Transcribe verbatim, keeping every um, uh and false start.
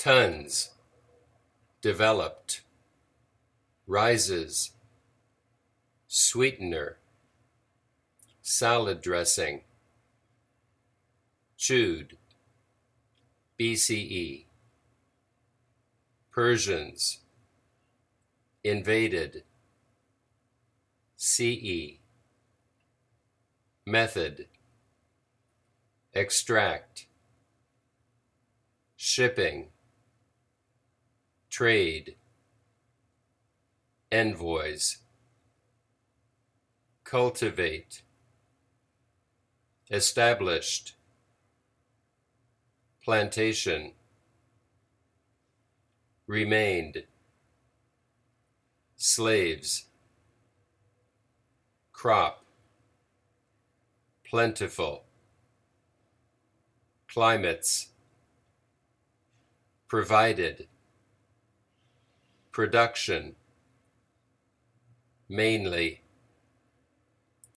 tons, developed, rises, sweetener, salad dressing, chewed, B C E, Persians, invaded, C E, method, extract, shipping, trade, envoys, cultivate, established, plantation, remained, slaves, crop, plentiful, climates, provided, production, mainly,